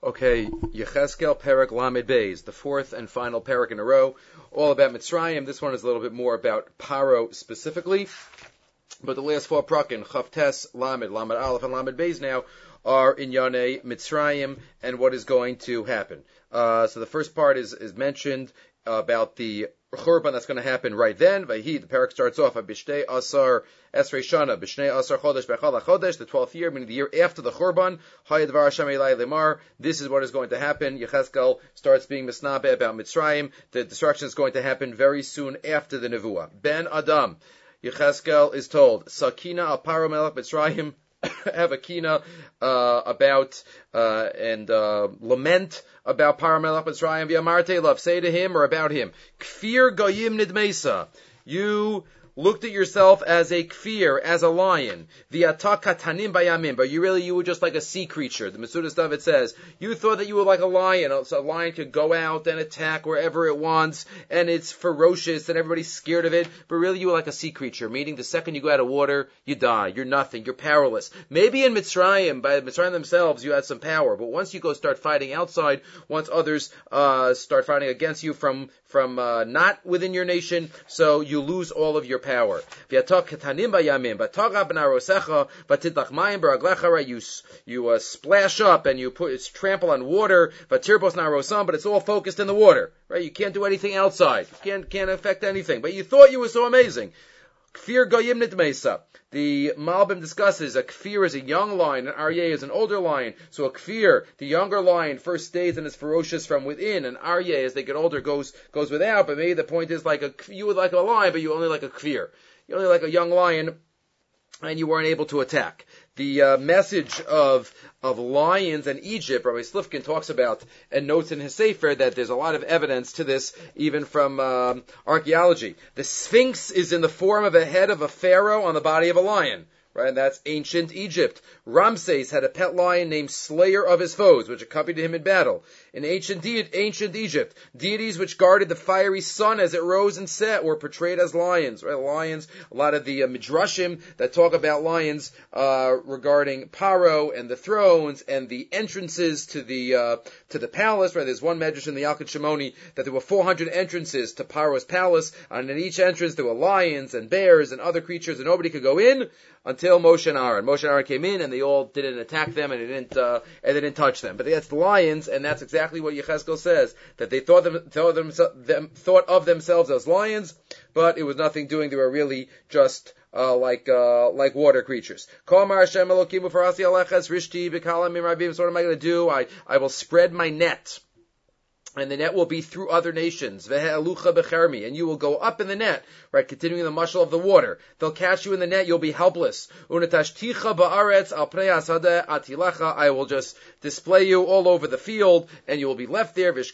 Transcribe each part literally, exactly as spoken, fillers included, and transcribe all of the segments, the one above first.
Okay, Yecheskel Perek Lamed Beis, the fourth and final Perek in a row, all about Mitzrayim. This one is a little bit more about Paro specifically, but the last four Prakim, Chavtes, Lamed, Lamed Aleph, and Lamed Beis now are in Yanei Mitzrayim and what is going to happen. Uh, so the first part is, is mentioned about the Churban that's going to happen right then. Vayhi, the parak starts off at Bishtei Asar Esrei Shana, Bishtei Asar Chodesh Bechal HaChodesh, the twelfth year, meaning the year after the Churban. Hayadvar Hashem Elai Lemar. This is what is going to happen. Yechezkel starts being misnabe about Mitzrayim. The destruction is going to happen very soon after the Nevuah. Ben Adam. Yechezkel is told, Sakina al Paro Melech Mitzrayim. Have a kina uh, about uh, and uh, lament about Paramelech Mitzrayim v'amarte love. Say to him or about him, Kfir goyim nidmesa. You looked at yourself as a kfir, as a lion. V'ata katanim bayamim. But you really, you were just like a sea creature. The Mesudas David says, you thought that you were like a lion. So a lion could go out and attack wherever it wants, and it's ferocious, and everybody's scared of it. But really, you were like a sea creature, meaning the second you go out of water, you die. You're nothing. You're powerless. Maybe in Mitzrayim, by Mitzrayim themselves, you had some power. But once you go start fighting outside, once others uh start fighting against you from from uh, not within your nation, so you lose all of your power. You, you uh, splash up and you put it's trample on water, but it's all focused in the water, right? You can't do anything outside. You can't can't affect anything. But you thought you were so amazing. Kfir goyim nitmesa. The Malbim discusses a kfir is a young lion, an aryeh is an older lion. So a kfir, the younger lion, first stays and is ferocious from within. An aryeh, as they get older, goes goes without. But maybe the point is like a you would like a lion, but you only like a kfir. You only like a young lion, and you weren't able to attack. The uh, message of of lions and Egypt, Rabbi Slifkin talks about and notes in his Sefer that there's a lot of evidence to this, even from um, archaeology. The Sphinx is in the form of a head of a pharaoh on the body of a lion. Right, and that's ancient Egypt. Ramses had a pet lion named Slayer of his foes, which accompanied him in battle. In ancient, de- ancient Egypt, deities which guarded the fiery sun as it rose and set were portrayed as lions. Right, lions. A lot of the uh, midrashim that talk about lions uh, regarding Paro and the thrones and the entrances to the uh, to the palace. Right, there's one midrash in the Yalkut Shimoni that there were four hundred entrances to Paro's palace, and in each entrance there were lions and bears and other creatures, and nobody could go in until Moshe and Aaron. Moshe and Aaron came in, and they all didn't attack them, and they didn't, uh, and they didn't touch them. But that's the lions, and that's exactly what Yechezkel says, that they thought them, thought, them, them, thought of themselves as lions, but it was nothing doing. They were really just uh, like uh, like water creatures. So what am I going to do? I, I will spread my net. And the net will be through other nations. And you will go up in the net, right? Continuing the mushal of the water. They'll catch you in the net, you'll be helpless. I will just display you all over the field, and you will be left there. And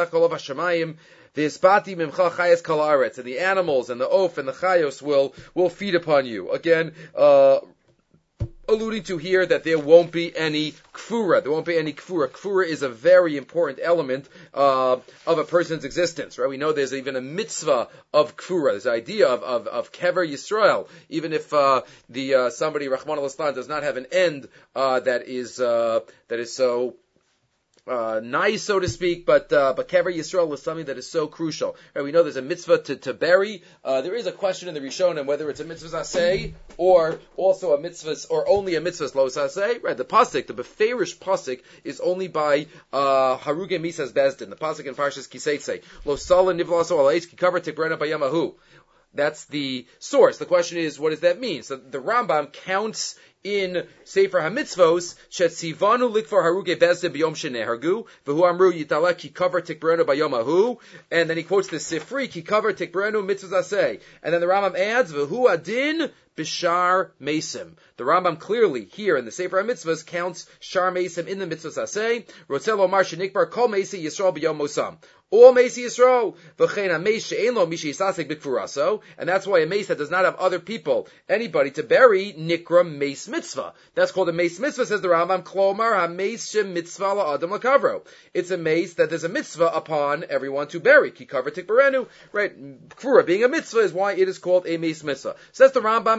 the animals and the oaf and the chayos will, will feed upon you. Again, uh, alluding to here that there won't be any kfura. There won't be any kfura. Kfura is a very important element uh, of a person's existence, right? We know there's even a mitzvah of kfura. There's the idea of, of, of kever Yisrael. Even if uh, the uh, somebody, Rahman al-Islam, does not have an end uh, that is uh, that is so Uh, nice, so to speak, but uh, but Kever Yisrael is something that is so crucial. Right, we know there's a mitzvah to, to bury. Uh, there is a question in the Rishonim whether it's a mitzvah aseh or also a mitzvah, or only a mitzvah lo aseh. Right, the pasuk, the beferish pasuk, is only by uh, Haruge Misas Bezdin. The pasuk in Parshas Kiseitse, lo sala nivlaso alayis kikaver tikrena bayamahu. That's the source. The question is, what does that mean? So the Rambam counts in Sefer HaMitzvos, Shetzivanu likvar haruge bezdin b'yom shenehargu, v'hu amru yitalek ki cover tikbrenu b'yom ahu, and then he quotes the Sifri, ki cover tikbrenu mitzvahs aseh. And then the Rambam adds, v'hu adin b'shar mesim. The Rambam clearly here in the Sefer HaMitzvos counts shar mesim in the mitzvahs aseh. Rotzel omar shenikbar kol mesi Yisrael b'yom mosam. All Mesi Yisrael, v'chein ha-meis she'en lo mishi yisasek b'kfuraso, and that's why a mace that does not have other people, anybody to bury, nikra mace mitzvah. That's called a mace mitzvah, says the Rambam, klomar ha-meis she mitzvah la'adam l'kavro. It's a mace that there's a mitzvah upon everyone to bury. Ki cover tikbarenu. Right, kfura being a mitzvah is why it is called a mace mitzvah. Says the Rambam,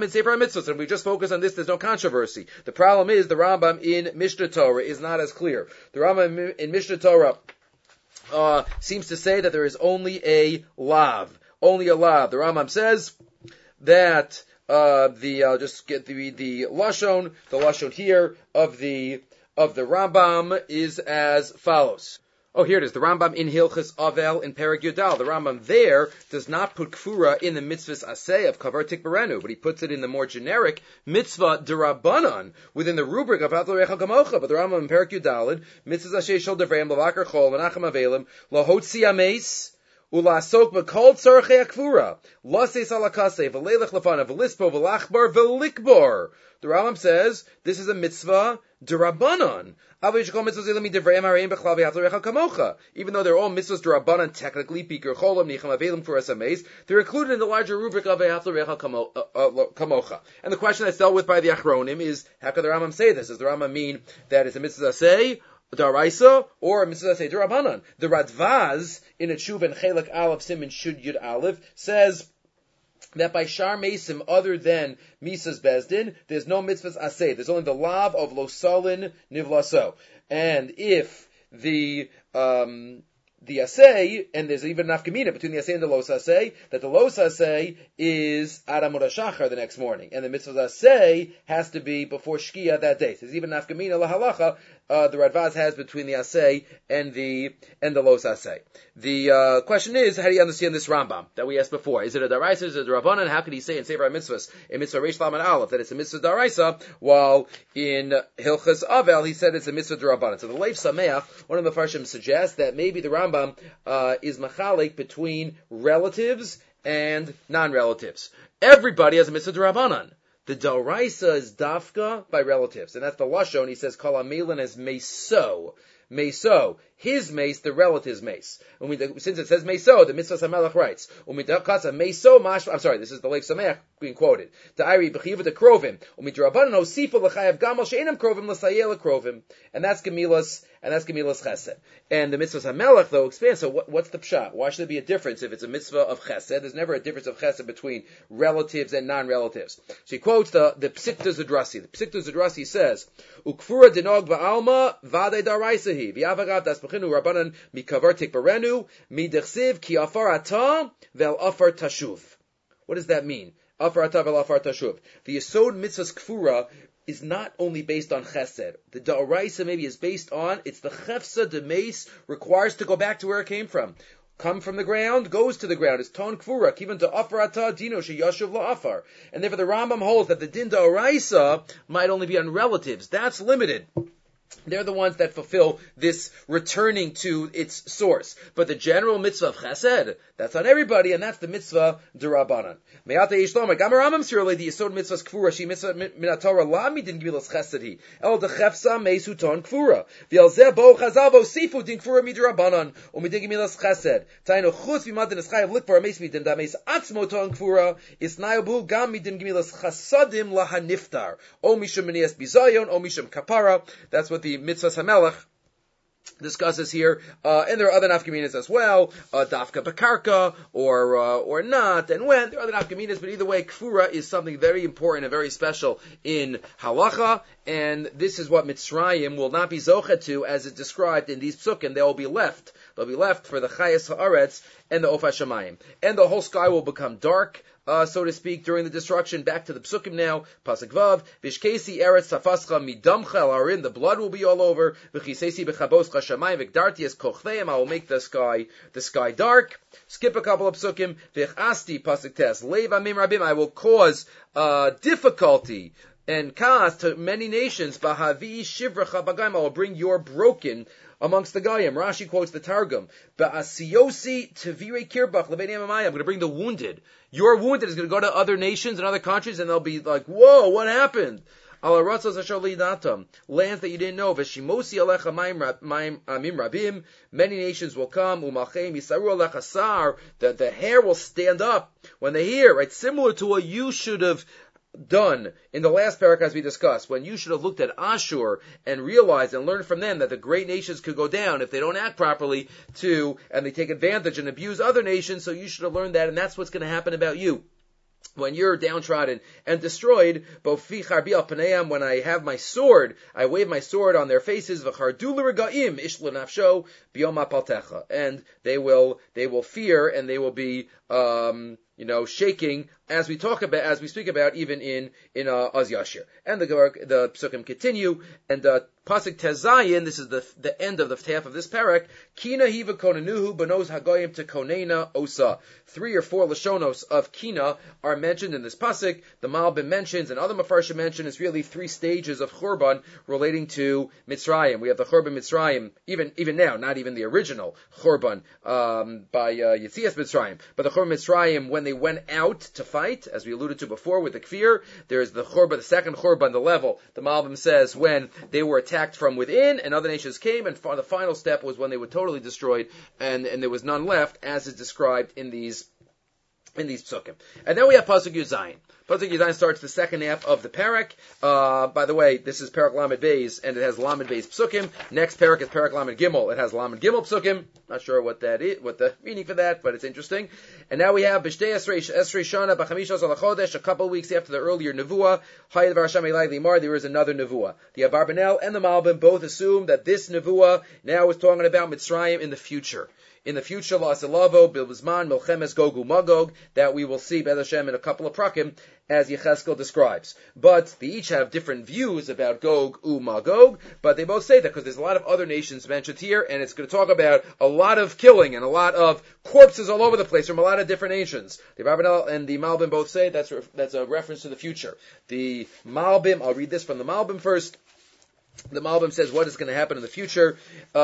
Rambam in Sefer HaMitzvot, and we just focus on this, there's no controversy. The problem is the Rambam in Mishnah Torah is not as clear. The Rambam in Mishnah Torah uh, seems to say that there is only a lav. Only a lav. The Rambam says that uh, the, I'll just get the, the Lashon, the Lashon here of the, of the Rambam is as follows. Oh, here it is. The Rambam in Hilchas Avel in Perek Yudal. The Rambam there does not put kfura in the mitzvahs aseh of kavar tikbarenu, but he puts it in the more generic mitzvah derabanan within the rubric of Atal Recha Kamocha. But the Rambam in Perek Yudalid, mitzvahs aseh shel devreim lavakar chol v'nacham avelim lahotzi ameis ulasok b'kol tzarchei akfura laseis alakaseh v'leilech lefanav v'lispo v'lachbar v'likbar. The Rambam says this is a mitzvah derabanan. Even though they're all mitzvahs derabanan technically, pikir cholam, nicham avelim, for asameis, they're included in the larger rubric of Ve'ahavta L'Recha Kamocha. And the question that's dealt with by the Achronim is, how could the Rambam say this? Does the Rambam mean that it's a mitzvah aseh, daraisa, or a mitzvah aseh derabanan? The Radvaz, in a Tshuva and Chelek Aleph Siman Shud Yud Aleph, says that by Shar Mesim, other than Misas Bezdin, there's no mitzvahs aseh. There's only the lav of Losalin Nivlaso. And if the, um, the aseh, and there's even an nafkamina between the aseh and the los aseh, that the los aseh is Adam Shachar the next morning. And the mitzvahs aseh has to be before Shkia that day. So there's even nafkamina lahalacha, uh, the Radvaz has between the aseh and the, and the los aseh. The, uh, question is, how do you understand this Rambam that we asked before? Is it a daraisa, is it a derabanan? How could he say in Sefer HaMitzvahs, in Mitzvah Reish Lamed Aleph, that it's a mitzvah daraisa, while in Hilchas Avel, he said it's a mitzvah derabanan? So the Leif Sameach, one of the Mefarshim suggests that maybe the Rambam, uh, is machalik between relatives and non-relatives. Everybody has a mitzvah derabanan. The daraisa is dafka by relatives, and that's the lashon. He says kol hamelin as meso, meso. His mace, the relative's mace. Since it says meso, the mitzvah Samelach writes, meso mash. I'm sorry, this is the Leif Sameach being quoted. Ta'iri b'chiva de krovim. Umidrabanan osifa l'chayav gamal she'enam krovim l'sayel krovim. And that's gemilas, and that's gemilas chesed. And the mitzvah Samelach though expands. So what, what's the pshat? Why should there be a difference if it's a mitzvah of chesed? There's never a difference of chesed between relatives and non-relatives. So he quotes the the Psikta Zudrasi. The Psikta Zudrasi says, "Ukfura dinog ba'alma vade daraisahi v'yavagav das Rabbanan mikavar tikbarenu midechsiv ki afar ata vel afar tashuv." What does that mean? Afar ata vel afar tashuv. The yesod mitzvahs kfura is not only based on chesed. The da'oraisa maybe is based on, it's the chefsa de meis requires to go back to where it came from. Come from the ground, goes to the ground. It's ton kfura, even to afar ata dino sheyashuv la'afar. And therefore the Rambam holds that the din da'oraisa might only be on relatives. That's limited. They're the ones that fulfill this returning to its source. But the general mitzvah of chesed, that's on everybody, and that's the mitzvah derabanan. Me'ata yishlomer, gam Rambam sirole di yesod mitzvahs kfura, she mitzvah min Torah la midin gvilas chesed el de chefsa meisu ton kfura. V'el zeh bo chazal bo sifu din kfura miderabanan, o midin gvilas chesed. Taino chutz v'madin eschayav likvar meis midin da meis atzmo ton kfura, isnayabu gam midin gvilas chasadim lahaniftar. O mishum minias bizayon, o mishum kapara. That's what the mitzvah Hamelach discusses here, uh, and there are other nafkaminas as well, uh, dafka bakarka, or, uh, or not, and when, there are other nafkaminas, but either way, kfura is something very important and very special in halacha, and this is what Mitzrayim will not be zochet to, as it's described in these psukim. They will be left, they'll be left for the chayas haaretz and the ofas shamayim, and the whole sky will become dark, Uh, so to speak, during the destruction. Back to the psukim now. Pasuk Vav. Vishkesi eretz tafascha midamcha el harin. The blood will be all over. V'chisesi b'chaboscha shamayim v'gdarti es kochveim. I will make the sky, the sky dark. Skip a couple of psukim. V'chasti pasuk tes. Leiv amim rabim. I will cause, uh, difficulty and chaos to many nations. B'havi shivracha b'gaim. I will bring your broken amongst the Goyim. Rashi quotes the Targum. Ba'asiyosi tevire kirbach lebeini amamai. I'm going to bring the wounded. Your wounded is going to go to other nations and other countries, and they'll be like, whoa, what happened? Lands that you didn't know. Veshimosi alecha amim rabim. Many nations will come. Umalcheim yisaru alecha sar. The, the hair will stand up when they hear, right? Similar to what you should have done in the last parak as we discussed, when you should have looked at Ashur and realized and learned from them that the great nations could go down if they don't act properly to, and they take advantage and abuse other nations, so you should have learned that, and that's what's going to happen about you. when you're downtrodden and destroyed, bofi charbi al paneim, when I have my sword, I wave my sword on their faces, v'chardu l'regaim ishlu nafsho biyom ha'paltecha, and they will they will fear and they will be um, you know shaking as we talk about as we speak about even in in uh, Az Yashir. And the the psukim continue, and uh, pasuk tezayin, this is the the end of the half of this parak. Kina hiva konanuhu benos hagoyim to konena osa. Three or four lashonos of kina are mentioned in this pasuk. The Malbim mentions, and other mafarshim mention, it's really three stages of churban relating to Mitzrayim. We have the churban Mitzrayim, even even now, not even the original churban um, by uh, Yetzias Mitzrayim, but the churban Mitzrayim when they went out to fight, as we alluded to before with the kfir. There's the churban, the second churban, the level. The Malbim says when they were attacked from within, and other nations came, and the final step was when they were totally destroyed, and and there was none left, as is described in these. In these psukim. And then we have Pasuk Yud Zayin. Pasuk Yud Zayin starts the second half of the parak. Uh, by the way, this is Parak Lamed Beis, and it has Lamed Beis psukim. Next parak is Parak Lamed Gimel. It has Lamed Gimel psukim. Not sure what that is, what the meaning for that, but it's interesting. And now we have B'shtei Esrei Shana B'chamisha Zal Chodesh, a couple of weeks after the earlier Nevuah. Hayed Varasham Elai Limar, there is another Nevuah. The Abarbanel and the Malbim both assume that this Nevuah now is talking about Mitzrayim in the future. In the future, La'asilavo, Bilbizman, Milchemes, Gogu, Magog, that we will see, Be'ez Hashem, in a couple of prakim, as Yecheskel describes. But they each have different views about Gog, U, Magog, but they both say that because there's a lot of other nations mentioned here, and it's going to talk about a lot of killing and a lot of corpses all over the place from a lot of different nations. The Abarbanel and the Malbim both say that's, that's a reference to the future. The Malbim, I'll read this from the Malbim first. The Malbim says what is going to happen in the future.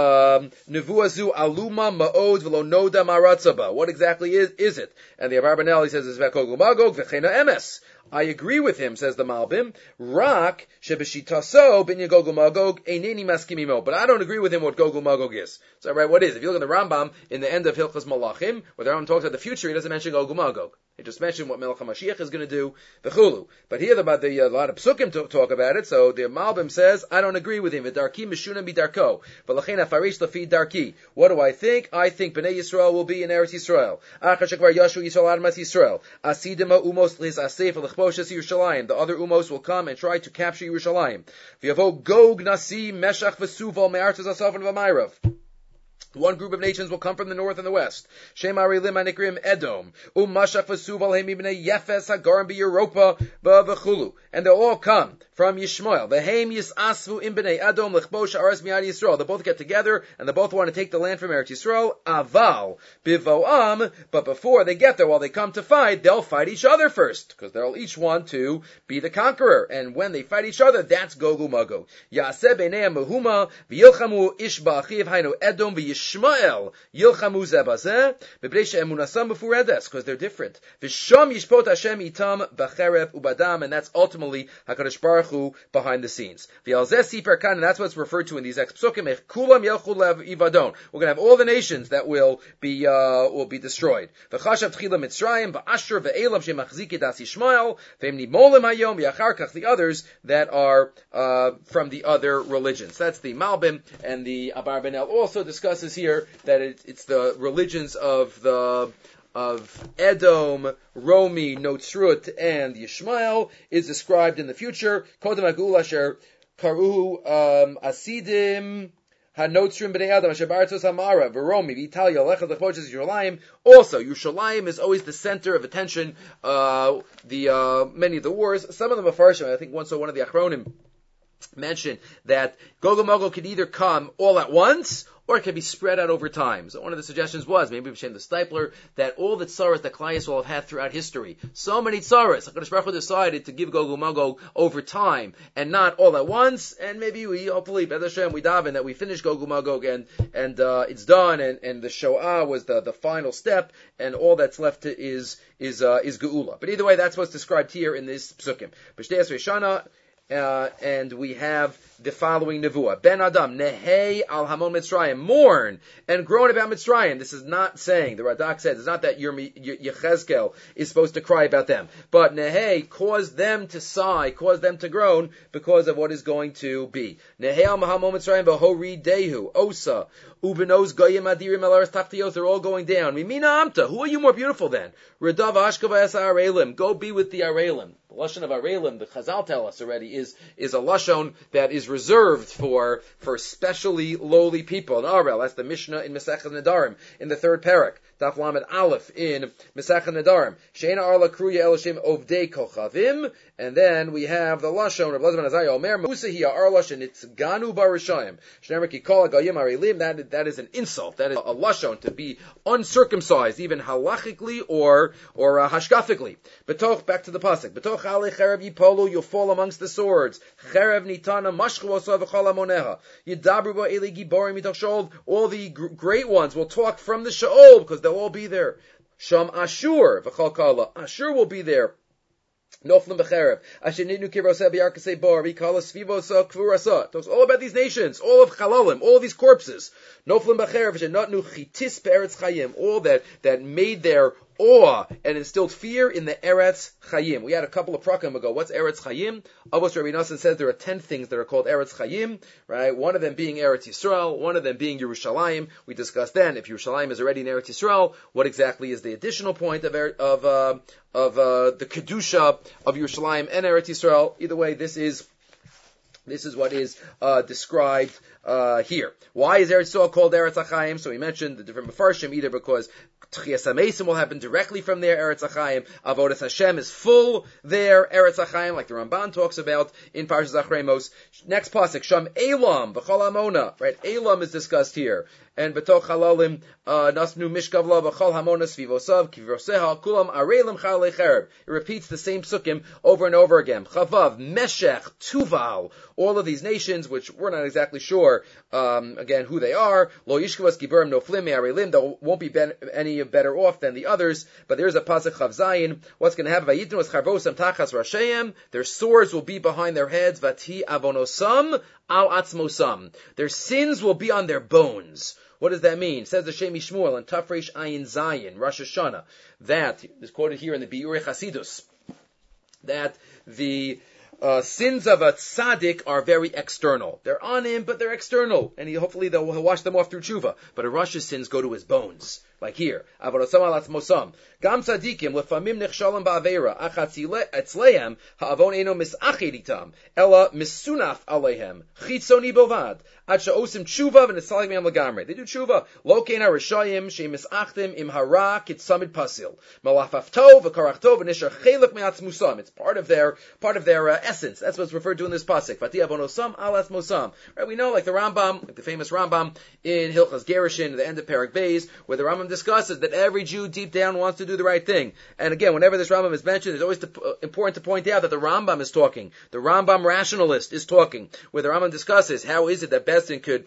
Nevuazu aluma ma'od v'lo noda maratzaba. What exactly is, is it? And the Abarbanel, he says, is v'kogul magog v'chena emes. I agree with him, says the Malbim. Rak shebeshitaso bin yagogul magog eineni maskimimo. But I don't agree with him what gogul magog is. So, right, what is? If you look at the Rambam in the end of Hilchos Malachim, where the Rambam talks about the future, he doesn't mention gogul magog. He just mentioned what Melech HaMashiach is going to do, v'chulu. But here, about the a lot of psukim to talk about it. So the Malbim says, I don't agree with him. V'darki mishuna midarko. V'lachein afarish lafi darki. What do I think? I think Bnei Yisrael will be in Eretz Yisrael. Achar shekvar yashu Yisrael admas Yisrael. Asidim umos lis asef l'chposhes Yerushalayim. The other umos will come and try to capture Yerushalayim. V'yavo Gog nasi meshach v'suval me'artzos asaf and v'mayrav. One group of nations will come from the north and the west. Shemari lim anikrim Edom. Um mashach v'suval hem ibnei Yefes hagarim b'Europa v'chulu. And they'll all come from Yishmael. V'hem yisasvu im b'nei Edom l'chbosh ha'aretz mi'ad Yisrael. They both get together and they both want to take the land from Eretz Yisrael. Aval bivoam. But before they get there, while they come to fight, they'll fight each other first, because they'll each want to be the conqueror. And when they fight each other, that's Gogu Magog. Yaseh b'nei mehuma v'yilchamu ish ba'achiv hainu Edom v'Yishmael. Shmuel yilchamu zebazeh b'bnei she'emunasam b'furedes, because they're different. V'sham yishpot Hashem itam b'cheref ubadam, and that's ultimately Hakadosh Baruch Hu behind the scenes. V'alzeh siper kan, and that's what's referred to in these ex psukim. Kulam yelchu lev ivadon. We're going to have all the nations that will be uh, will be destroyed. V'chashav tchila Mitzrayim v'asher v'elam shemachzik das Yishmael v'emni molim hayom v'yachar kach, the others that are uh, from the other religions. That's the Malbim, and the Abarbanel also discusses here that it, it's the religions of the of Edom, Romi, Notzrut, and Yishmael is described in the future. Kodem Agul Asher Karu Asidim Hanotzrim Bnei Adam Asher B'Artzos Hamara V'Romi V'Italia Lechad Lechoshes Yerushalayim. Also, Yerushalayim is always the center of attention. Uh, the uh, many of the wars. Some of them are Farshim. I think once so one of the Achronim mentioned that Gog and Magog could either come all at once, or it can be spread out over time. So one of the suggestions was, maybe B'Shem the Stipler, that all the tzaras that Klai Yisrael have had throughout history, so many tzaras, HaKadosh Baruch Hu decided to give Gog and Magog over time, and not all at once, and maybe we, hopefully, B'ez Hashem, we daven that we finish Gog and Magog, and, and, uh, it's done, and, and the Shoah was the, the final step, and all that's left to is, is, uh, is Geula. But either way, that's what's described here in this psukim. B'shtei Esrei Shana, Uh, and we have the following nevuah. Ben Adam, Nehei al Hamon Mitzrayim, mourn and groan about Mitzrayim. This is not saying, the Radak says, it's not that your Yechezkel is supposed to cry about them, but Nehei, cause them to sigh, cause them to groan because of what is going to be. Nehei al Hamon Mitzrayim, Bahori Dehu, Osa, Ubenos Goyim Adirim El Aretz Tachtios, they're all going down. Mimina Amta, who are you more beautiful than? Redav Ashkava Esa Arelim, go be with the Arelim. The lashon of Arelim, the Chazal tell us already, is is a lashon that is reserved for for specially lowly people. An Arel, that's the Mishnah in Masechet Nedarim in the third parak. Daf Lamed Aleph in Masechet Nedarim. Sheina Arla Kruya Elishim Ovdei Kochavim, and then we have the lashon of Lazman Azariah Omer Musahia Arlash and it's Ganu Barishayim. Shnemer Kikol Goyim Arelim. That that is an insult. That is a lashon to be uncircumcised, even halachically or or uh, hashkafically. Betoch, back to the pasuk. Betoch ale cherev yipolu, you'll fall amongst the swords. Cherev nitana mashchu osav v'chol amoneha. Yidabru bo eli giborim mitoch sheol. All the gr- great ones will talk from the sheol because they'll all be there. Sham Ashur v'chol kala. Ashur will be there. Noflim b'cherev. Asher nidnu kivroseh b'yarkasei bar v'kala svivosa kvurasa. Talks all about these nations, all of Chalalim, all of these corpses. Noflim b'cherev asher notnu chitis be'eretz chayim. All that that made their awe and instilled fear in the Eretz Chayim. We had a couple of prakim ago. What's Eretz Chayim? Avos Rabbi Nassan says there are ten things that are called Eretz Chayim, right? One of them being Eretz Yisrael, one of them being Yerushalayim. We discussed then, if Yerushalayim is already in Eretz Yisrael, what exactly is the additional point of of uh, of uh, the Kedusha of Yerushalayim and Eretz Yisrael? Either way, this is This is what is uh, described uh, here. Why is Eretz Yisrael called Eretz Achayim? So we mentioned the different Mefarshim, either because Tchias HaMesim will happen directly from there, Eretz Achayim. Avodas Hashem is full there, Eretz Achayim, like the Ramban talks about in Parshas Achremos. Next pasuk, Sham Elam v'chol Amona. Right, Elam is discussed here. And betoch halalim nasnu mishkavla v'chol hamona svivosav kivroseha kulam arelim chalei chereb. It repeats the same sukkim over and over again. Chavav, Meshech, Tuval, all of these nations, which we're not exactly sure, um, again, who they are. Lo yishkavas giburim noflim me'arelim. They won't be ben, any better off than the others. But there's a pasuk Chav Zayin. What's going to happen? Vayitnu es charvosam tachas rasheim. Their swords will be behind their heads. Vati avonosam al atzmosam. Their sins will be on their bones. What does that mean? It says the Shem Yishmuel and Tafresh Ayin Zayin, Rosh Hashanah, that is quoted here in the Biurei Chasidus, that the uh, sins of a tzaddik are very external. They're on him, but they're external, and he, hopefully they'll he'll wash them off through tshuva. But a Rosh's sins go to his bones. Like here, Avarosam al atzmosam. Gam tzadikim lefamim nechshalim ba'aveira. Achatzile etzlehem ha'avon eno misachid itam. Ela misunaf alehem. Chitzoni bovad. Ad she'osim tshuva v'netzalik me'am lagamre. They do tshuva. Lo kein ha'rishayim she'im misachtim im hara kitzamid pasil. Malafaf tov v'karach tov v'nishar chelek me'atzmusam. It's part of their, part of their uh, essence. That's what's referred to in this pasuk. Vati avonosam al atzmosam. Right, we know, like the Rambam, like the famous Rambam in Hilchas Gerushin, the end of Perek Beis, where the Rambam discusses that every Jew deep down wants to do the right thing. And again, whenever this Rambam is mentioned, it's always to, uh, important to point out that the Rambam is talking. The Rambam rationalist is talking, where the Rambam discusses how is it that Besdin could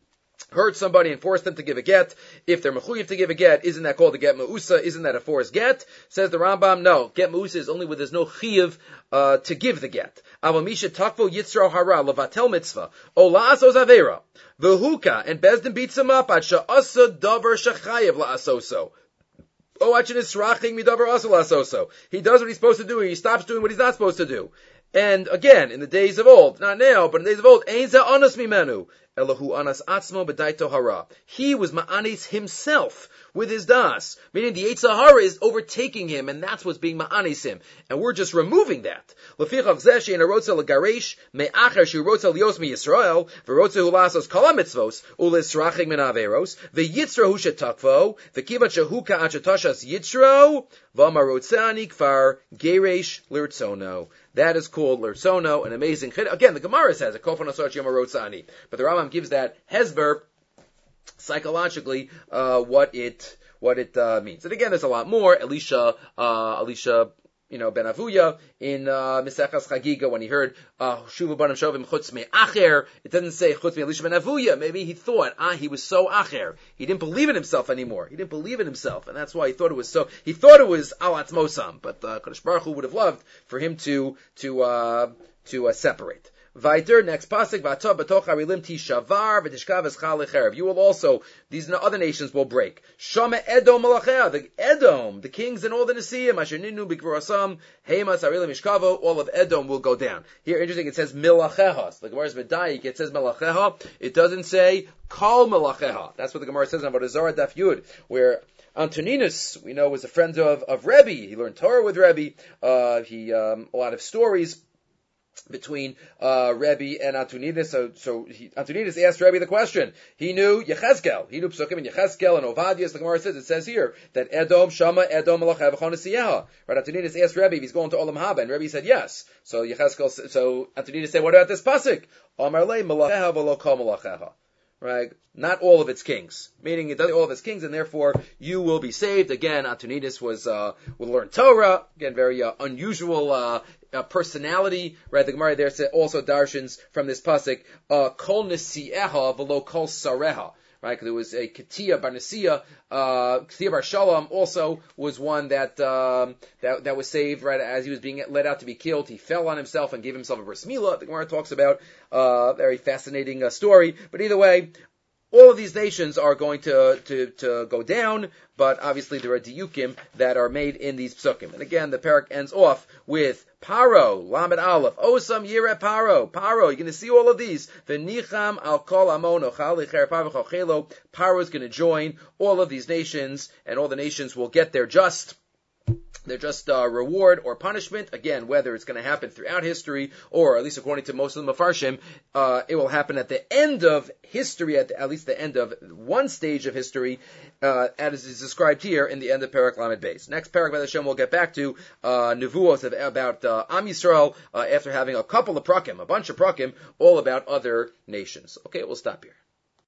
hurt somebody and force them to give a get. If they're mechuyev to give a get, isn't that called a get meusa? Isn't that a forced get? Says the Rambam, no. Get meusa is only when there's no chiyuv uh, to give the get. Aval misha takvo yitzro hara levatel mitzvah ola asos avera v'huka, and Bezdin beats him up at sha'asa davar shachayev la'asoso. Oh, achin is sraching midavar asa la'asoso. He does what he's supposed to do. He stops doing what he's not supposed to do. And again, in the days of old, not now, but in the days of old, ein ze anas mimenu. Elahu anas atzmo b'daito hara. He was ma'anis himself with his das. Meaning the Yetzer Hara is overtaking him, and that's what's being ma'anis him. And we're just removing that. Lefichach zeh she'en harotza legaresh, me'acher she'u rotza lios miYisrael, v'rotza hu la'asos kol ha'mitzvos, u'lisraching min ha'averos, v'yitzro hu shetakvo, v'kivat shehu ka'at shetashas yitzro, v'amarotzani kfar geresh lirtzono. That is called lirtzono, an amazing chid. Again, the Gemara says it, kofan asar yom harotzani. But the Rambam gives that hesber psychologically uh, what it what it uh, means. And again, there's a lot more. Elisha, uh, Elisha, you know, Ben Avuya in uh, Mesechas Chagiga when he heard Shuva Banim Shovim Chutz Me Acher. It doesn't say Chutz Me Elisha Ben Avuya. Maybe he thought, ah, he was so Acher. He didn't believe in himself anymore. He didn't believe in himself, and that's why he thought it was so. He thought it was Al Atzmosam, but uh, Kadosh Baruch Hu would have loved for him to to uh, to uh, separate. Viter, next pasuk, V'ata b'toch harilim tishavar v'tishkav eschal lecherev. You will also, these other nations will break. Shama Edom malachea, the Edom, the kings and all the Nesiim, asher ninu b'gvorasam, heimas harilim ishkavo, all of Edom will go down. Here, interesting, it says milacheha. So the Gemara is medayik, it says milacheha. It doesn't say kol milacheha. That's what the Gemara says in Avodah Zarah Daf Yud, where Antoninus, we know, was a friend of, of Rebbe. He learned Torah with Rebbe. Uh, he, um, a lot of stories between uh, Rebbe and Antoninus. So, so he, Antoninus asked Rebbe the question. He knew Yechezkel. He knew Psukim and Yechezkel and Ovadia, as the Gemara says. It says here that Edom, Shama, Edom, Malachev, Chonasiyeha. Right? Antoninus asked Rebbe if he's going to Olam Haba, and Rebbe said yes. So Yechezkel, so Antoninus said, what about this pasuk? Amar le Malacheha v'lo kol Malacheha. Right? Not all of its kings. Meaning it doesn't all of its kings, and therefore you will be saved. Again, Antoninus was, uh, will learn Torah. Again, very, uh, unusual, uh, uh, personality. Right? The Gemara there also darshans from this pasuk, uh, kol nesieha v'lo kol sareha. Right? Because there was a Ketia bar Nesiya, uh, Ketia bar Shalom also was one that, um, that, that was saved, right, as he was being led out to be killed. He fell on himself and gave himself a bris milah. The Gemara talks about, uh, very fascinating, uh, story. But either way, all of these nations are going to, to, to go down, but obviously there are diukim that are made in these psukim. And again, the parak ends off with Paro, Lamed Aleph, Osam Yireh Paro, Paro, you're going to see all of these. V'nicham al kol amon ochal licher pavachachelo. Paro is going to join all of these nations, and all the nations will get their just They're just uh, reward or punishment. Again, whether it's going to happen throughout history, or at least according to most of the Mefarshim, uh, it will happen at the end of history, at, the, at least the end of one stage of history, uh, as is described here in the end of Perek Lamed Beis. Next Perek B'ez Hashem we'll get back to uh, Nevuos about uh, Am Yisrael uh, after having a couple of prakim, a bunch of prakim, all about other nations. Okay, we'll stop here.